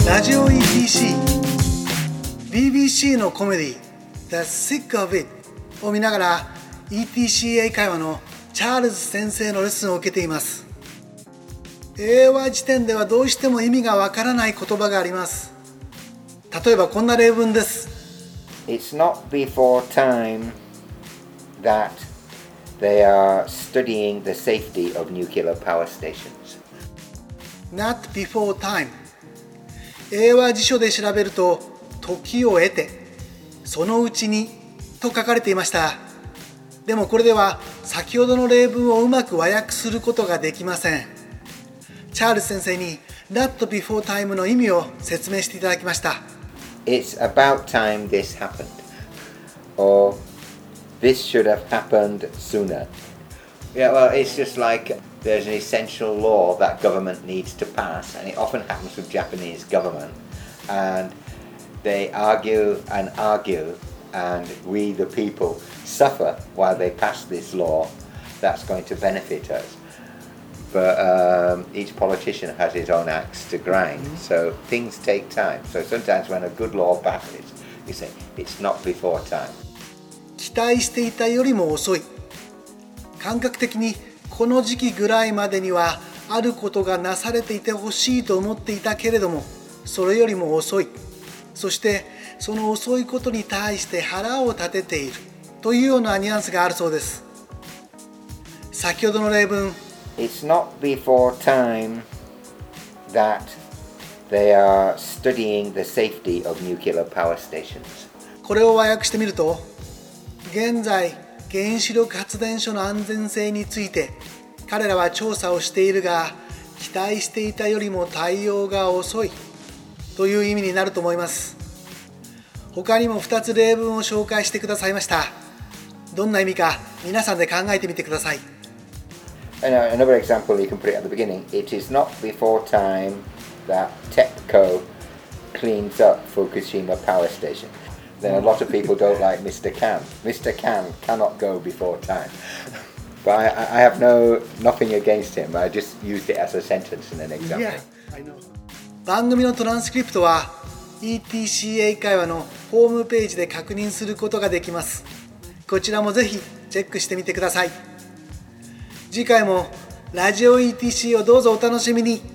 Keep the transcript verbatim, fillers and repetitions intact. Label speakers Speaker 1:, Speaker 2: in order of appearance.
Speaker 1: ラジオ イーティーシー ビービーシー のコメディ The Sick of It を見ながら イーティーシー 英会話のチャールズ先生のレッスンを受けています。英和辞典ではどうしても意味がわからない言葉があります。例えばこんな例文です。
Speaker 2: It's not before time that they are studying the safety of nuclear power stations.
Speaker 1: Not before time。 英和辞書で調べると時を得てそのうちにと書かれていました。でもこれでは先ほどの例文をうまく和訳することができません。チャールズ先生に Not before time の意味を説明していただきました。
Speaker 2: It's about time this happened, or this should have happened sooner. Yeah, well, it's just like there's an essential law that government needs to pass, and it often happens with Japanese government, and they argue and argue, and we the people suffer while they pass this law that's going to benefit us. But um, each politician has his own axe to grind, so things take time. So sometimes when a good law passes, you say, it's not before time.
Speaker 1: 期待していたよりも遅い。感覚的にこの時期ぐらいまでにはあることがなされていてほしいと思っていたけれども、それよりも遅い。そしてその遅いことに対して腹を立てているというようなニュアンスがあるそうです。先ほどの例文、
Speaker 2: It's not before time that they are studying the safety of nuclear power stations.
Speaker 1: これを和訳してみると、現在原子力発電所の安全性について彼らは調査をしているが、期待していたよりも対応が遅いという意味になると思います。他にもふたつ例文を紹介してくださいました。どんな意味か皆さんで考えてみてください。
Speaker 2: And another example, you can put it at the beginning. It is not before time that TEPCO cleans up Fukushima power station. Then a lot of people don't like Mister Kan. Mister Kan cannot go before time. But I, I have no nothing against him. I just used it as a sentence in an example.
Speaker 1: Yeah, I know. 番組のトランスクリプトは イーティーシー 英会話のホームページで確認することができます。こちらもぜひチェックしてみてください。次回もラジオ イーティーシー をどうぞお楽しみに。